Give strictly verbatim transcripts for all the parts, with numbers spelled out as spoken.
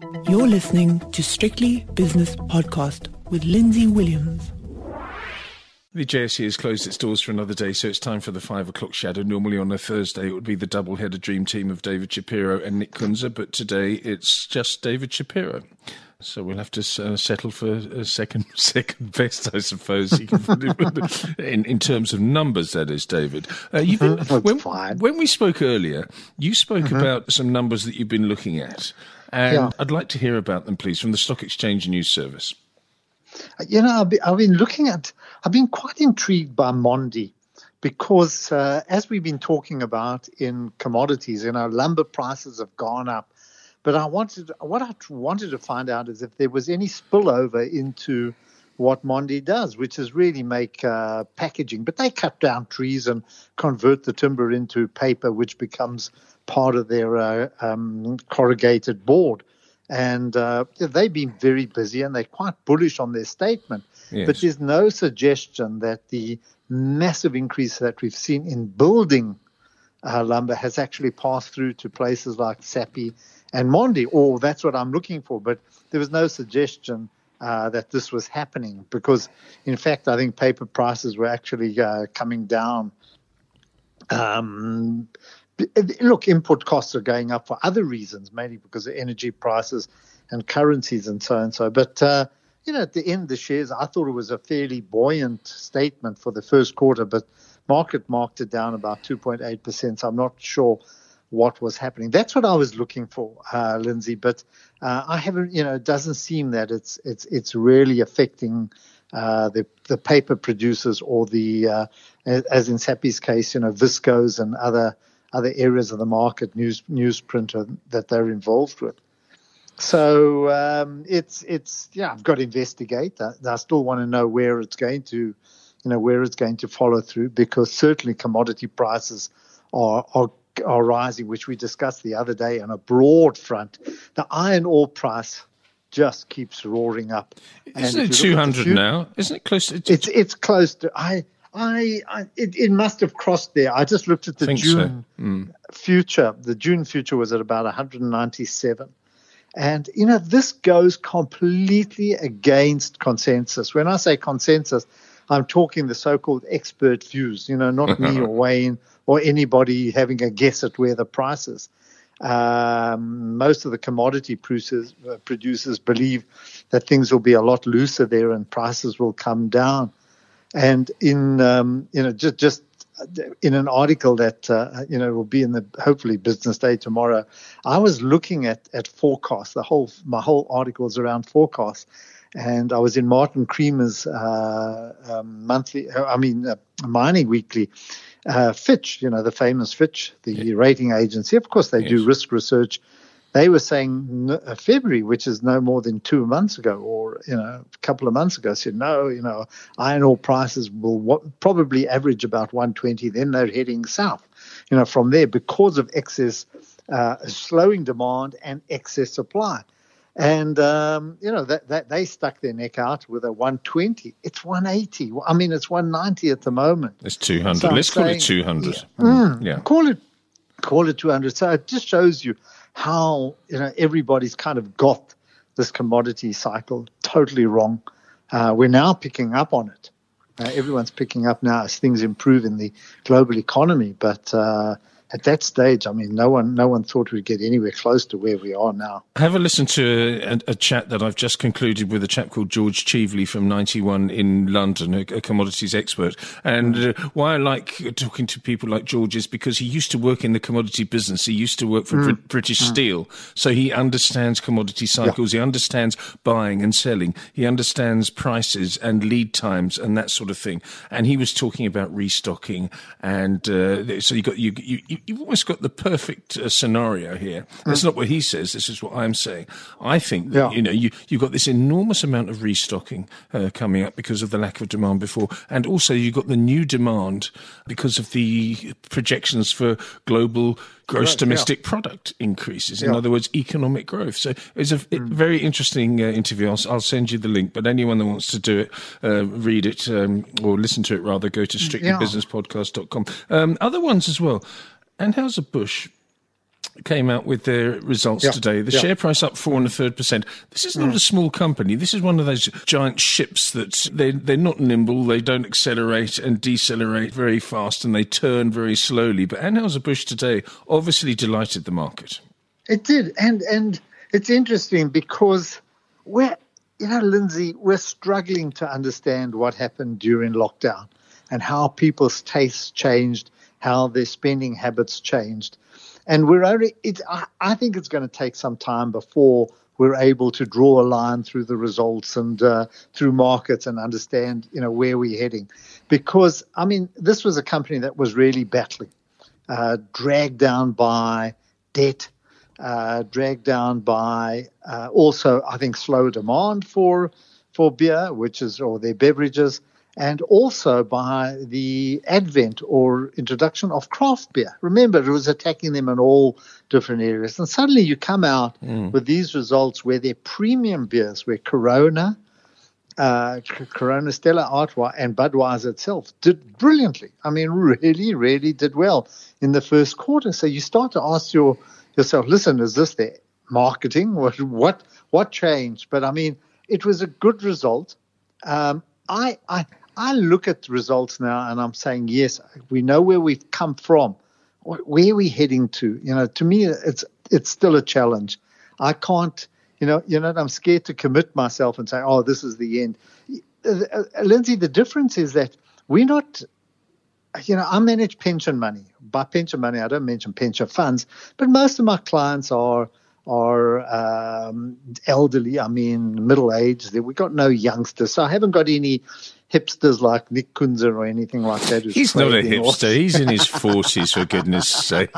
You're listening to Strictly Business Podcast with Lindsay Williams. The J S E has closed its doors for another day, so it's time for the five o'clock shadow. Normally on a Thursday it would be the double-headed dream team of David Shapiro and Nick Kunze, but today it's just David Shapiro. So we'll have to uh, settle for a second second best, I suppose, you can put it, in, in terms of numbers, that is, David. Uh, you've been, when, when we spoke earlier, you spoke mm-hmm. about some numbers that you've been looking at, and yeah. I'd like to hear about them, please, from the Stock Exchange News Service. You know, I've been, I've been looking at, I've been quite intrigued by Mondi because uh, as we've been talking about in commodities, you know, lumber prices have gone up. But I wanted, what I wanted to find out is if there was any spillover into what Mondi does, which is really make uh, packaging. But they cut down trees and convert the timber into paper, which becomes part of their uh, um, corrugated board. And uh, they've been very busy and they're quite bullish on their statement. Yes. But there's no suggestion that the massive increase that we've seen in building uh, lumber has actually passed through to places like Sappi and Mondi, or that's what I'm looking for. But there was no suggestion uh, that this was happening because, in fact, I think paper prices were actually uh, coming down. Um Look, input costs are going up for other reasons, mainly because of energy prices and currencies and so and so. But, uh, you know, at the end, the shares, I thought it was a fairly buoyant statement for the first quarter, but market marked it down about two point eight percent. So I'm not sure what was happening. That's what I was looking for, uh, Lindsay. But uh, I haven't, you know, it doesn't seem that it's it's it's really affecting uh, the the paper producers or the, uh, as in Sappi's case, you know, viscose and other other areas of the market, news newsprint that they're involved with. So um, it's it's yeah, I've got to investigate. I, I still want to know where it's going to, you know, where it's going to follow through, because certainly commodity prices are are are rising, which we discussed the other day on a broad front. The iron ore price just keeps roaring up. Isn't it two hundred now? Isn't it close to? It's it's close to I. I, I it, it must have crossed there. I just looked at the June so. mm. future. The June future was at about one hundred ninety-seven. And, you know, this goes completely against consensus. When I say consensus, I'm talking the so-called expert views, you know, not me or Wayne or anybody having a guess at where the price is. Um, most of the commodity producers, uh, producers believe that things will be a lot looser there and prices will come down. And in, um, you know, just, just in an article that, uh, you know, will be in the, hopefully, Business Day tomorrow, I was looking at, at forecasts. The whole, my whole article is around forecasts. And I was in Martin Creamer's uh, um, monthly, I mean, uh, mining weekly, uh, Fitch, you know, the famous Fitch, the yeah. rating agency. Of course, they yes. do risk research. They were saying February, which is no more than two months ago, or you know, a couple of months ago, said no, you know, iron ore prices will w- probably average about one twenty. Then they're heading south, you know, from there because of excess, uh, slowing demand and excess supply. And um, you know that, that they stuck their neck out with a one twenty. It's one eighty. I mean, it's one ninety at the moment. It's two hundred. So Let's call saying, it two hundred. Yeah, mm, yeah, call it call it two hundred. So it just shows you how, you know, everybody's kind of got this commodity cycle totally wrong. Uh, we're now picking up on it. Uh, everyone's picking up now as things improve in the global economy. But uh, at that stage, I mean, no one no one thought we'd get anywhere close to where we are now. Have a listen to a, a chat that I've just concluded with a chap called George Cheveley from ninety-one in London, a, a commodities expert. And uh, why I like talking to people like George is because he used to work in the commodity business. He used to work for mm. Br- British mm. Steel. So he understands commodity cycles. Yeah. He understands buying and selling. He understands prices and lead times and that sort of thing. And he was talking about restocking. And uh, so you got you, you you've almost got the perfect uh, scenario here. That's mm. not what he says. This is what I'm saying. I think that, yeah. you know, you, you've got this enormous amount of restocking uh, coming up because of the lack of demand before. And also you've got the new demand because of the projections for global gross domestic yeah. product increases. In yeah. other words, economic growth. So it's a mm. very interesting uh, interview. I'll, I'll send you the link, but anyone that wants to do it, uh, read it um, or listen to it rather, go to strictly business podcast dot com. Um, other ones as well. Anheuser-Busch came out with their results yeah. today. The yeah. share price up four and a third percent. This is not mm. a small company. This is one of those giant ships that they, they're not nimble. They don't accelerate and decelerate very fast, and they turn very slowly. But Anheuser-Busch today obviously delighted the market. It did. And, and it's interesting because we're, you know, Lindsay, we're struggling to understand what happened during lockdown and how people's tastes changed, how their spending habits changed. And we're only, it, I, I think it's going to take some time before we're able to draw a line through the results and uh, through markets and understand, you know, where we're heading. Because, I mean, this was a company that was really battling, uh, dragged down by debt, uh, dragged down by uh, also, I think, slow demand for for beer, which is, or their beverages, and also by the advent or introduction of craft beer. Remember, it was attacking them in all different areas. And suddenly you come out mm. with these results where their premium beers, where Corona, uh, Corona, Stella Artois, and Budweiser itself did brilliantly. I mean, really, really did well in the first quarter. So you start to ask your, yourself, listen, is this their marketing? What, what, what changed? But, I mean, it was a good result. Um, I, I, I look at results now and I'm saying, yes, we know where we've come from. Where are we heading to? You know, to me, it's it's still a challenge. I can't, you know, you know, I'm scared to commit myself and say, oh, this is the end. Uh, Lindsay, the difference is that we're not, you know, I manage pension money. By pension money, I don't mention pension funds, but most of my clients are are um, elderly, I mean, middle-aged. We've got no youngsters, so I haven't got any hipsters like Nick Kunzer or anything like that. He's not a hipster. Or... He's in his forties, for goodness sake.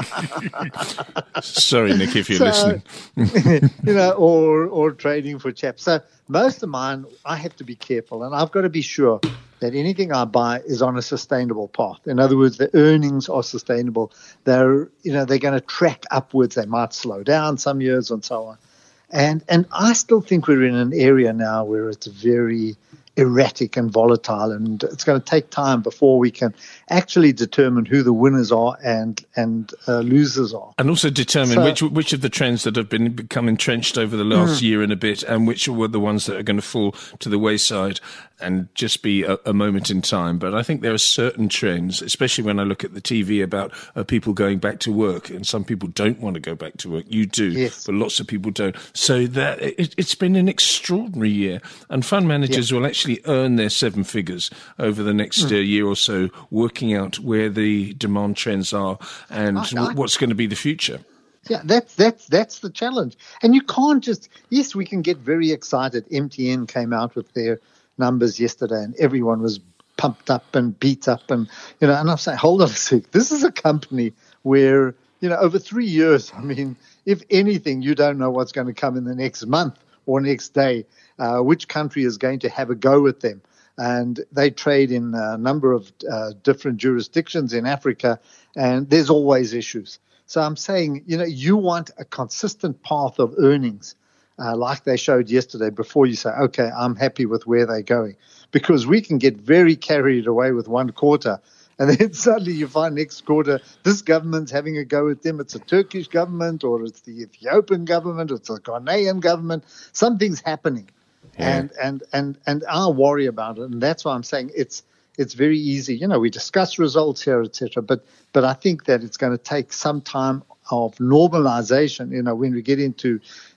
Sorry, Nick, if you're so, listening. you know, or or trading for chaps. So most of mine, I have to be careful, and I've got to be sure that anything I buy is on a sustainable path. In other words, the earnings are sustainable. They're, you know, they're going to track upwards. They might slow down some years and so on. And and I still think we're in an area now where it's very erratic and volatile, and it's going to take time before we can actually determine who the winners are and and uh, losers are, and also determine so, which which of the trends that have been become entrenched over the last mm. year and a bit, and which were the ones that are going to fall to the wayside and just be a, a moment in time. But I think there are certain trends, especially when I look at the T V, about uh, people going back to work, and some people don't want to go back to work. You do, yes. but lots of people don't. So that it, it's been an extraordinary year, and fund managers yeah. will actually earn their seven figures over the next mm. uh, year or so, working out where the demand trends are and I, I, what's going to be the future. Yeah, that's that's that's the challenge. And you can't just, yes, we can get very excited. M T N came out with their numbers yesterday and everyone was pumped up and beat up, and you know, and I'm saying, hold on a sec, this is a company where, you know, over three years, I mean, if anything, you don't know what's going to come in the next month or next day, uh, which country is going to have a go at them. And they trade in a number of uh, different jurisdictions in Africa, and there's always issues. So I'm saying, you know, you want a consistent path of earnings, uh, like they showed yesterday, before you say, okay, I'm happy with where they're going. Because we can get very carried away with one quarter, and then suddenly you find next quarter, this government's having a go at them. It's a Turkish government, or it's the Ethiopian government, it's a Ghanaian government. Something's happening. Yeah. And, and, and, and I'll worry about it. And that's why I'm saying it's it's very easy. You know, we discuss results here, et cetera. But, but I think that it's going to take some time of normalization, you know, when we get into,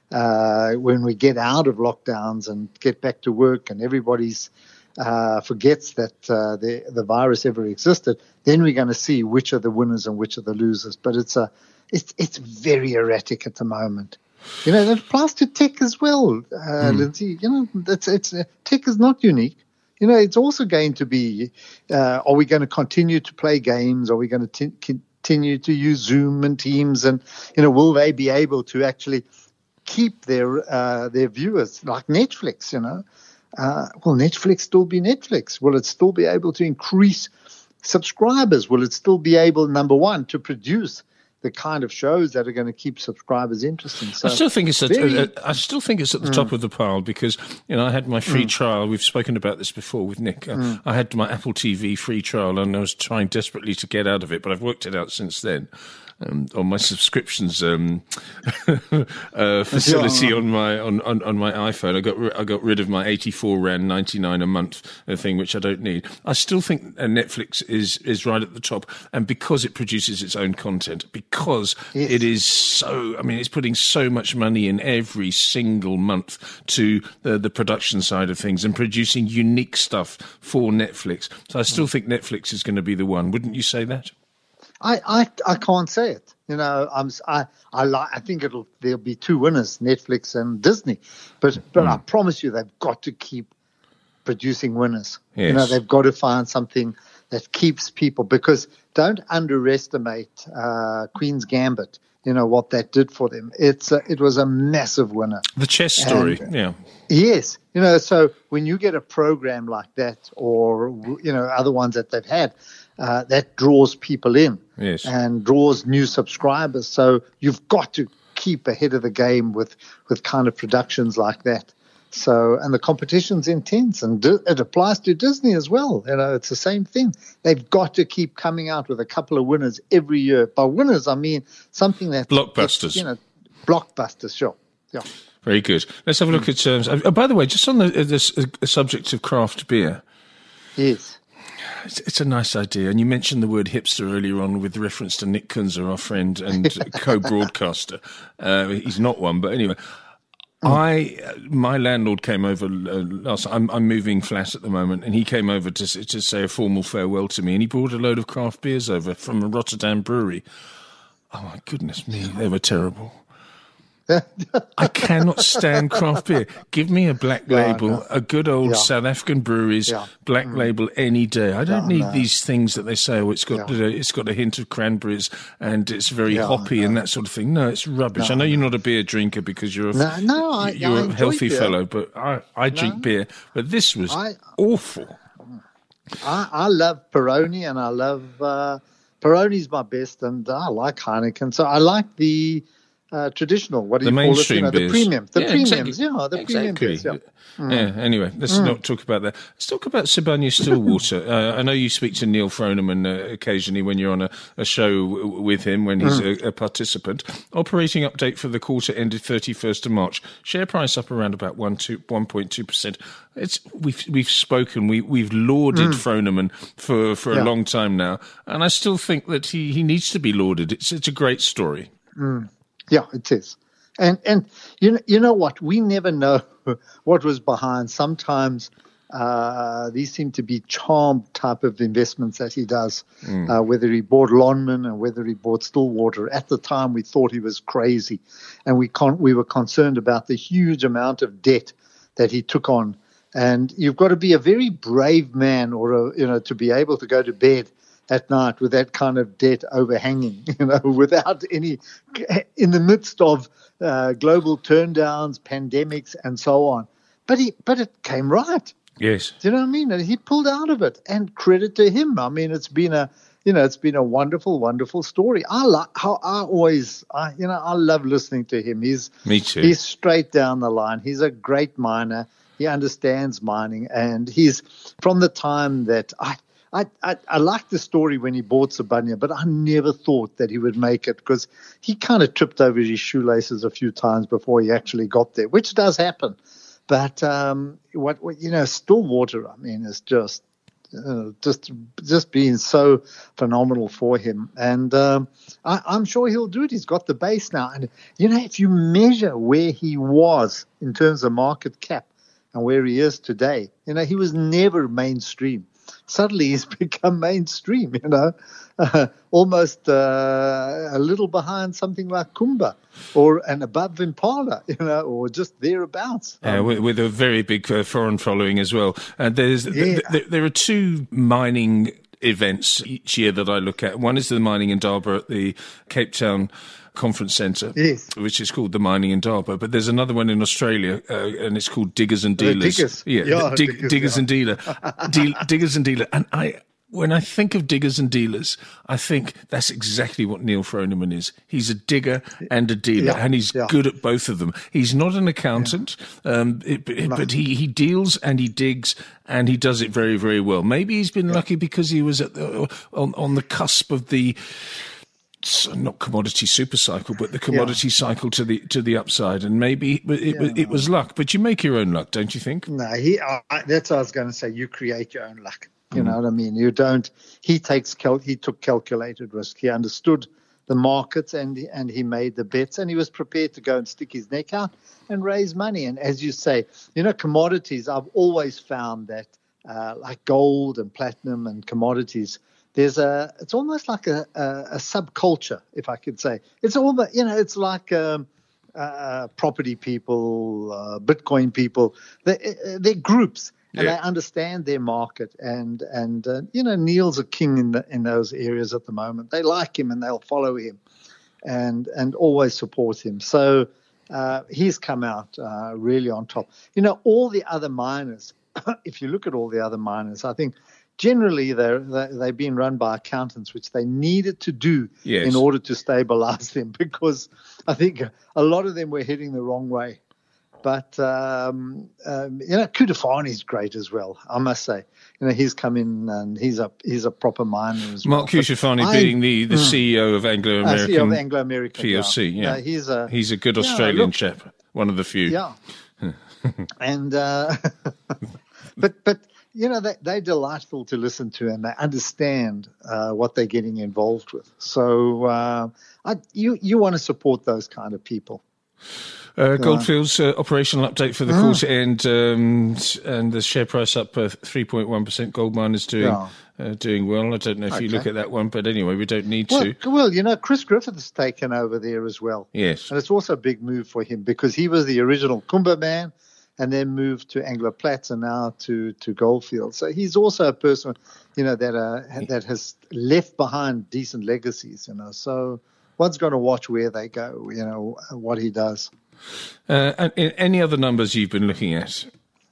uh, when we get out of lockdowns and get back to work and everybody's uh, forgets that uh, the, the virus ever existed, then we're going to see which are the winners and which are the losers. But it's a, it's it's very erratic at the moment. You know, that applies to tech as well, uh, mm. Lindsay. You know, it's, it's, uh, tech is not unique. You know, it's also going to be, uh, are we going to continue to play games? Are we going to t- continue to use Zoom and Teams? And, you know, will they be able to actually keep their uh, their viewers, like Netflix, you know? Uh, will Netflix still be Netflix? Will it still be able to increase subscribers? Will it still be able, number one, to produce the kind of shows that are going to keep subscribers interesting? So I still think it's at, very, uh, I still think it's at the mm. top of the pile, because, you know, I had my free mm. trial. We've spoken about this before with Nick. Uh, mm. I had my Apple T V free trial, and I was trying desperately to get out of it, but I've worked it out since then. um, on my subscriptions um, uh, facility on my on, on, on my iPhone. I got ri- I got rid of my eighty-four rand ninety-nine a month uh, thing, which I don't need. I still think uh, Netflix is is right at the top, and because it produces its own content, because yes. it is so. I mean, it's putting so much money in every single month to the, the production side of things and producing unique stuff for Netflix. So I still think Netflix is going to be the one. Wouldn't you say that? I, I, I can't say it. You know, I'm I I like I think it'll there'll be two winners, Netflix and Disney. But but mm. I promise you, they've got to keep producing winners. Yes. You know, they've got to find something that keeps people, because don't underestimate uh, Queen's Gambit. You know what that did for them. It's a, it was a massive winner. The chess story, and, yeah. Yes, you know. So when you get a program like that, or you know other ones that they've had, uh, that draws people in, yes, and draws new subscribers. So you've got to keep ahead of the game with with kind of productions like that. So, and the competition's intense, and it applies to Disney as well. You know, it's the same thing. They've got to keep coming out with a couple of winners every year. By winners, I mean something that blockbusters. You know, blockbusters. Sure, yeah. Very good. Let's have a look at. Um, oh, by the way, just on the this uh, subject of craft beer. Yes. It's, it's a nice idea, and you mentioned the word hipster earlier on with reference to Nick Kunzer, our friend and co-broadcaster. Uh, he's not one, but anyway. I, my landlord came over uh, last. I'm, I'm moving flat at the moment, and he came over to to say a formal farewell to me, and he brought a load of craft beers over from a Rotterdam brewery. Oh my goodness me, they were terrible. I cannot stand craft beer. Give me a black label, no, no. a good old yeah. South African breweries yeah. black mm. label any day. I don't yeah, need no. these things that they say, oh, it's got yeah. uh, it's got a hint of cranberries and it's very yeah, hoppy no. and that sort of thing. No, it's rubbish. No, I know no. you're not a beer drinker because you're a, no, no, I, you're I a healthy beer. fellow, but I, I drink no. beer. But this was I, awful. I, I love Peroni, and I love uh, Peroni's my best, and I like Heineken. So I like the Uh, traditional, what do the you call it? You know, the beers. premium, the yeah, premiums, exactly. yeah, the exactly. premium beers, yeah. Mm. Yeah, anyway, let's mm. not talk about that. Let's talk about Sibanye Stillwater. uh, I know you speak to Neil Froneman uh, occasionally when you're on a, a show w- with him, when he's mm. a, a participant. Operating update for the quarter ended thirty-first of March. Share price up around about one point two percent. It's we've we've spoken, we we've lauded mm. Froneman for for yeah. a long time now, and I still think that he, he needs to be lauded. It's it's a great story. Mm. Yeah, it is. And and you know, you know what? We never know what was behind. Sometimes uh, these seem to be charm type of investments that he does, mm. uh, whether he bought Lonman and whether he bought Stillwater. At the time, we thought he was crazy, and we con- we were concerned about the huge amount of debt that he took on. And you've got to be a very brave man, or a, you know, to be able to go to bed at night with that kind of debt overhanging, you know, without any, in the midst of uh, global turndowns, pandemics, and so on. But he, but it came right. Yes. Do you know what I mean? And he pulled out of it, and credit to him. I mean, it's been a, you know, it's been a wonderful, wonderful story. I like how I always, I, you know, I love listening to him. He's, me too. He's straight down the line. He's a great miner. He understands mining, and he's from the time that I. I, I, I like the story when he bought Sibanye, but I never thought that he would make it, because he kind of tripped over his shoelaces a few times before he actually got there, which does happen. But um, what, what you know, Stillwater, I mean, is just uh, just just being so phenomenal for him, and um, I, I'm sure he'll do it. He's got the base now, and you know, if you measure where he was in terms of market cap and where he is today, you know, he was never mainstream. Suddenly he's become mainstream, you know, uh, almost uh, a little behind something like Kumba, or and above Impala, you know, or just thereabouts. Um, uh, with, with a very big uh, foreign following as well. And there's yeah. th- th- there are two mining events each year that I look at. One is the Mining Indaba at the Cape Town Conference Centre, yes. which is called the Mining Indaba, but there's another one in Australia, uh, and it's called Diggers and Dealers. Uh, diggers. Yeah, yeah dig, diggers, diggers yeah. and Dealer, Deal, Diggers and Dealer. And I, when I think of Diggers and Dealers, I think that's exactly what Neil Froneman is. He's a digger and a dealer, yeah, and he's yeah. good at both of them. He's not an accountant, yeah. um, it, it, no. but he, he deals and he digs, and he does it very, very well. Maybe he's been yeah. lucky because he was at the, on, on the cusp of the not commodity super cycle, but the commodity yeah. cycle to the to the upside, and maybe it, it, yeah. it was luck. But you make your own luck, don't you think? No, he. I, that's what I was going to say. You create your own luck. You mm. know what I mean? You don't. He takes cal- He took calculated risk. He understood the markets, and and he made the bets, and he was prepared to go and stick his neck out and raise money. And as you say, you know, commodities. I've always found that, uh, like gold and platinum and commodities. There's a, it's almost like a, a, a subculture, if I could say. It's almost, you know, it's like um, uh, property people, uh, Bitcoin people. They, they're groups, and yeah. they understand their market. And and uh, you know, Neil's a king in the, in those areas at the moment. They like him and they'll follow him, and and always support him. So uh, he's come out uh, really on top. You know, all the other miners. If you look at all the other miners, I think. Generally, they're, they've been run by accountants, which they needed to do yes. in order to stabilize them, because I think a lot of them were heading the wrong way. But, um, um, you know, Kudafani is great as well, I must say. You know, he's come in and he's a he's a proper miner as Mark well. Kudafani being the, the mm, C E O of Anglo American, uh, C E O of Anglo American P L C. Yeah, yeah. Uh, he's a he's a good Australian yeah, look, chap, one of the few. Yeah, and uh, but but. You know, they, they're delightful to listen to, and they understand uh, what they're getting involved with. So uh, I, you you want to support those kind of people. Uh, Goldfields uh, operational update for the mm. quarter end, um, and the share price up uh, three point one percent. Gold miners doing yeah. uh, doing well. I don't know if okay. you look at that one, but anyway, we don't need well, to. Well, you know, Chris Griffith's taken over there as well. Yes. And it's also a big move for him, because he was the original Kumba man, and then moved to Anglo Platts and now to, to Goldfields. So he's also a person, you know, that uh, that has left behind decent legacies, you know. So one's got to watch where they go, you know, what he does. Uh, and any other numbers you've been looking at?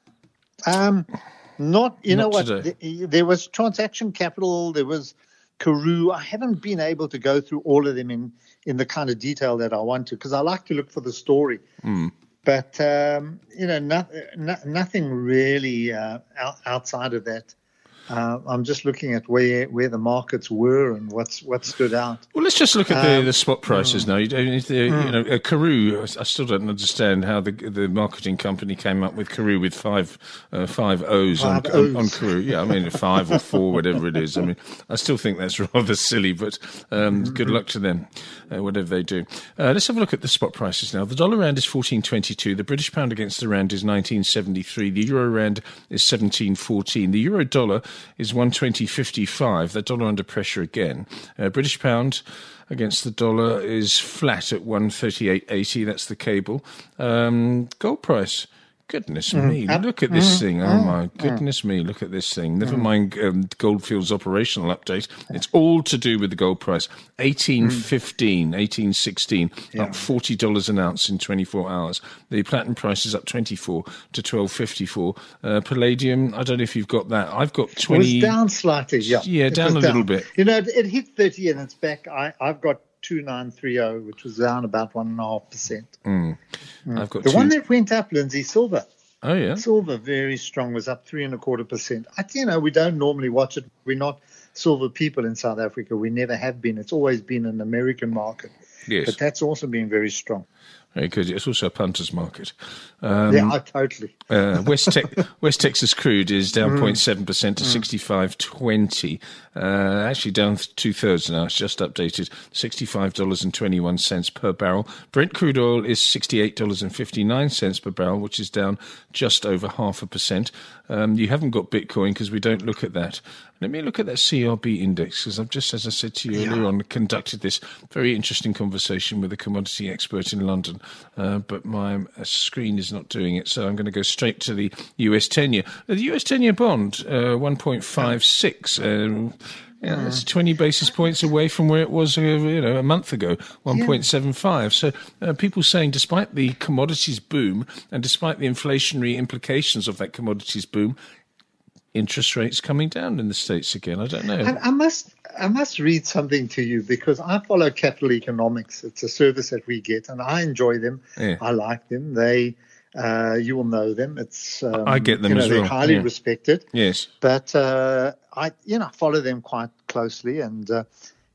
Um, not, you not know what, today. There was Transaction Capital, there was Karoo. I haven't been able to go through all of them in, in the kind of detail that I want to, because I like to look for the story. Mm. But, um, you know, no, no, nothing really uh, out, outside of that. Uh, I'm just looking at where, where the markets were and what's what stood out. Well, let's just look at the, um, the spot prices mm, now. You, the, mm. you know, uh, Karoo, I still don't understand how the the marketing company came up with Karoo with five uh, five O's, five on, O's. On, on Karoo. Yeah, I mean, five or four, whatever it is. I mean, I still think that's rather silly, but um, mm-hmm. good luck to them, uh, whatever they do. Uh, let's have a look at the spot prices now. The dollar rand is fourteen twenty-two. The British pound against the rand is nineteen seventy-three. The euro rand is seventeen fourteen. The euro dollar is one twenty fifty-five. The dollar under pressure again. Uh, British pound against the dollar is flat at one thirty-eight eighty. That's the cable. Um, gold price. Goodness mm. me, look at this mm. thing. Oh, mm. my goodness mm. me, look at this thing. Never mm. mind um, Goldfields operational update. It's all to do with the gold price. eighteen fifteen, eighteen sixteen, yeah. up forty dollars an ounce in twenty-four hours. The platinum price is up twenty-four to twelve fifty-four. Uh, palladium, I don't know if you've got that. I've got twenty. It was down slightly, yeah. Yeah, it down a down. little bit. You know, it, it hit thirty and it's back. I, I've got two nine three zero, which was down about one point five percent. Mm. Mm. I've got the two. one that went up, Lindsay, silver. Oh, yeah. Silver, very strong, was up three and a quarter percent. I, you know, we don't normally watch it. We're not silver people in South Africa. We never have been. It's always been an American market. Yes. But that's also been very strong. Very good. It's also a punter's market. Um, yeah, totally. uh, West, Te- West Texas crude is down zero point seven percent to mm. sixty-five twenty. Uh, actually down two-thirds now. It's just updated. sixty-five dollars and twenty-one cents per barrel. Brent crude oil is sixty-eight dollars and fifty-nine cents per barrel, which is down just over half a percent. Um, you haven't got Bitcoin because we don't look at that. Let me look at that C R B index, because I've just, as I said to you yeah. earlier on, conducted this very interesting conversation with a commodity expert in London, uh, but my uh, screen is not doing it, so I'm going to go straight to the U S ten-year. The U S ten-year bond, uh, one point five six. Um, Yeah, that's twenty basis points away from where it was, uh, you know, a month ago, one point seven five. So uh, people saying, despite the commodities boom and despite the inflationary implications of that commodities boom, interest rates coming down in the States again. I don't know. I, I must I must read something to you, because I follow Capital Economics. It's a service that we get, and I enjoy them. Yeah. I like them. They, uh, you will know them. It's um, I get them you know, as they're well. highly yeah. respected. Yes, but uh, I, you know, follow them quite closely, and uh,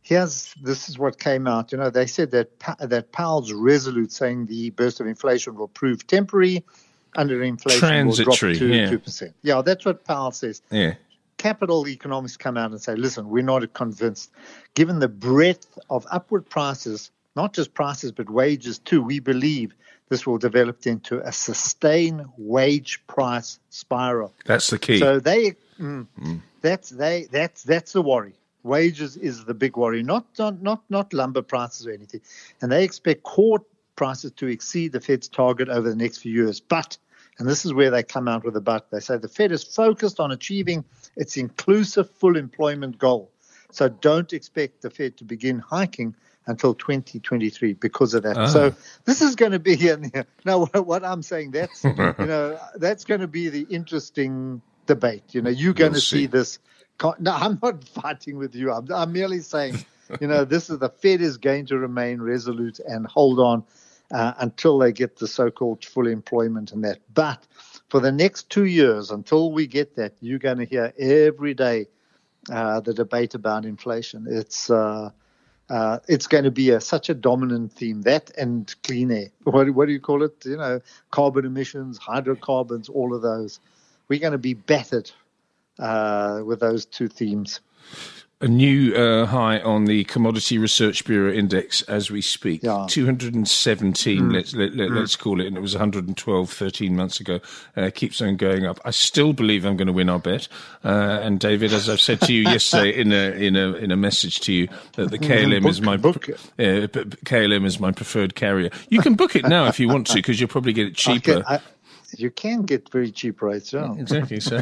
here's this is what came out. You know, they said that that Powell's resolute, saying the burst of inflation will prove temporary, under inflation transitory, will drop to yeah. two percent. Yeah, that's what Powell says. Yeah. Capital economists come out and say, listen, we're not convinced. Given the breadth of upward prices, not just prices, but wages too, we believe this will develop into a sustained wage price spiral. That's the key. So they, mm, mm. that's they, that's that's the worry. Wages is the big worry, not not not not lumber prices or anything. And they expect core prices to exceed the Fed's target over the next few years. But, and this is where they come out with a but, they say the Fed is focused on achieving its inclusive full employment goal. So don't expect the Fed to begin hiking until twenty twenty-three because of that. Ah. So this is going to be, now what I'm saying, that's, you know, that's going to be the interesting debate. You know, you're going we'll to see. see this. No, I'm not fighting with you. I'm, I'm merely saying, you know, this is the Fed is going to remain resolute and hold on uh, until they get the so-called full employment and that. But for the next two years, until we get that, you're going to hear every day uh, the debate about inflation. It's uh, uh, it's going to be a, such a dominant theme, that and clean air. What, what do you call it? You know, carbon emissions, hydrocarbons, all of those. We're going to be battered uh, with those two themes. A new uh, high on the Commodity Research Bureau Index as we speak. Yeah. two hundred seventeen, mm. let's, let, let, mm. let's call it, and it was one hundred twelve thirteen months ago. Uh, keeps on going up. I still believe I'm going to win our bet. Uh, and David, as I've said to you yesterday in a in a in a message to you, that the K L M book, is my book. Uh, K L M is my preferred carrier. You can book it now if you want to, because you'll probably get it cheaper. I, you can get very cheap rates, yeah. Exactly. So.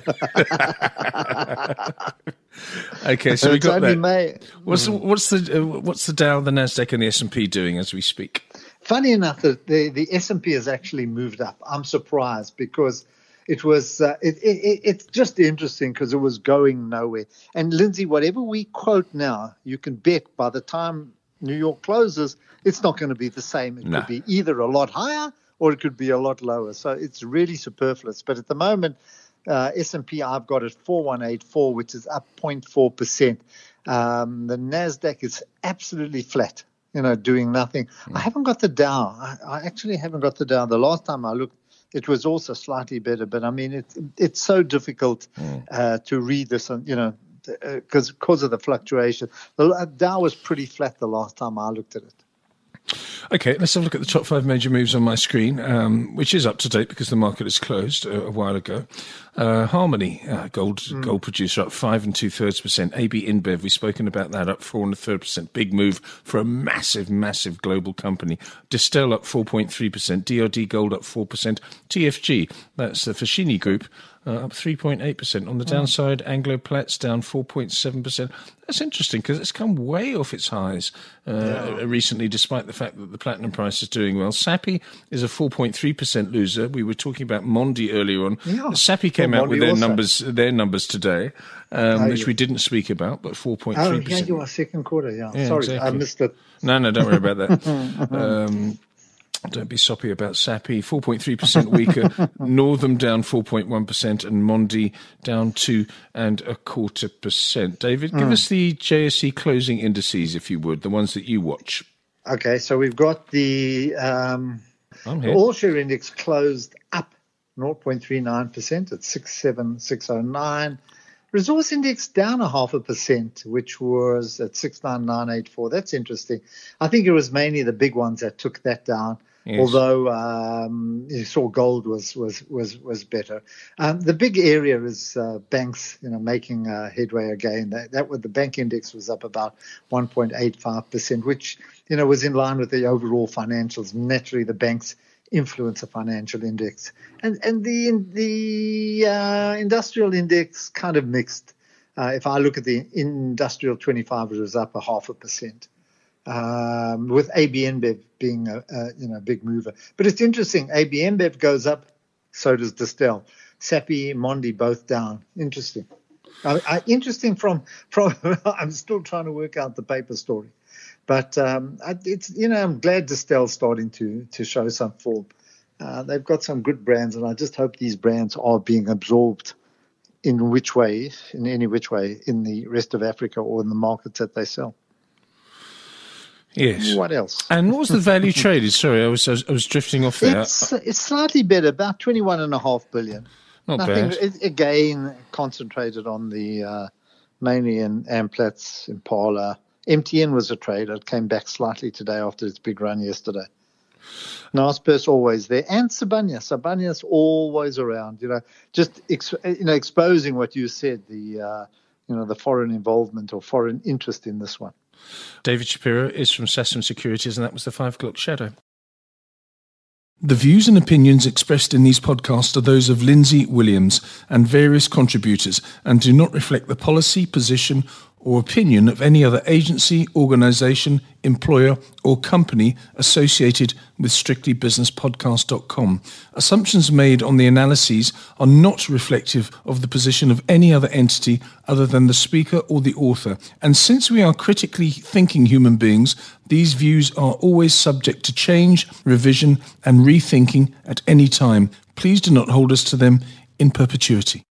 Okay, so we got that. May. What's the, what's the uh, what's the Dow, the Nasdaq, and the S and P doing as we speak? Funny enough, the the, the S and P has actually moved up. I'm surprised because it was uh, it, it it's just interesting because it was going nowhere. And Lindsay, whatever we quote now, you can bet by the time New York closes, it's not going to be the same. It no. could be either a lot higher or it could be a lot lower. So it's really superfluous. But at the moment, Uh, S and P, I've got it four one eight four, which is up zero point four percent. Um, the Nasdaq is absolutely flat, you know, doing nothing. Mm. I haven't got the Dow. I, I actually haven't got the Dow. The last time I looked, it was also slightly better. But, I mean, it, it's so difficult mm. uh, to read this, you know, because uh, because of the fluctuation. The Dow was pretty flat the last time I looked at it. Okay, let's have a look at the top five major moves on my screen, um, which is up to date because the market is closed a, a while ago. Uh, Harmony, uh, gold mm. gold producer, up five and two thirds percent. A B InBev, we've spoken about that, up four and a third percent. Big move for a massive, massive global company. Distell up four point three percent. D R D Gold up four percent. T F G, that's the Foschini Group, Uh, up three point eight percent. On the downside, Anglo Platts down four point seven percent. That's interesting because it's come way off its highs uh, yeah. recently, despite the fact that the platinum price is doing well. Sappi is a four point three percent loser. We were talking about Mondi earlier on. Yeah. Sappi came well, out Mondi with their also. numbers their numbers today, um, oh, which yeah. we didn't speak about, but four point three percent. Oh, yeah, you are second quarter, yeah. yeah Sorry, exactly. I missed it. No, no, don't worry about that. um, Don't be soppy about Sappi. four point three percent weaker. Northam down four point one percent and Mondi down two and a quarter percent. David, give mm. us the J S E closing indices, if you would, the ones that you watch. Okay, so we've got the um, All-Share Index closed up zero point three nine percent at six seven six oh nine. Resource Index down a half a percent, which was at six nine nine eight four. That's interesting. I think it was mainly the big ones that took that down. Yes. Although um, you saw gold was was was was better. Um, the big area is uh, banks, you know, making uh, headway again. That, that was, the bank index was up about one point eight five percent, which you know was in line with the overall financials. Naturally, the banks influence the financial index, and and the the uh, industrial index kind of mixed. Uh, if I look at the industrial twenty-five, it was up a half a percent. Um, with A B InBev being a, a you know big mover, but it's interesting. A B InBev goes up, so does Distell. Sappi, Mondi both down. Interesting. Uh, uh, interesting from from. I'm still trying to work out the paper story, but um, it's you know I'm glad Distell's starting to to show some form. Uh, they've got some good brands, and I just hope these brands are being absorbed in which way, in any which way, in the rest of Africa or in the markets that they sell. Yes. What else? And what was the value traded? Sorry, I was, I was I was drifting off there. It's it's slightly better, about twenty-one and a half billion. Not Nothing, bad. it, again, concentrated on the uh, mainly in Amplatz, Impala. M T N was a trade. It came back slightly today after its big run yesterday. Naspers always there, and Sibanye. Sibanye's always around. You know, just ex, you know, exposing what you said, the uh, you know the foreign involvement or foreign interest in this one. David Shapiro is from Sasson Securities, and that was the Five O'Clock Shadow. The views and opinions expressed in these podcasts are those of Lindsay Williams and various contributors and do not reflect the policy, position or opinion of any other agency, organisation, employer or company associated with strictly business podcast dot com. Assumptions made on the analyses are not reflective of the position of any other entity other than the speaker or the author. And since we are critically thinking human beings, these views are always subject to change, revision and rethinking at any time. Please do not hold us to them in perpetuity.